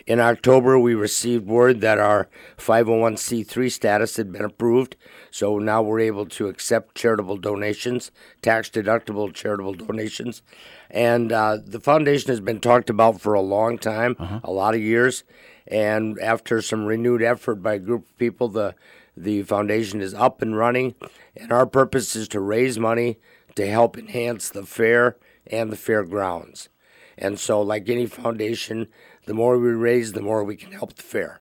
In October, we received word that our 501c3 status had been approved, so now we're able to accept charitable donations, tax-deductible charitable donations. And the foundation has been talked about for a long time, a lot of years, and after some renewed effort by a group of people, the foundation is up and running, and our purpose is to raise money to help enhance the fair and the fairgrounds. And so, like any foundation, the more we raise, the more we can help the fair.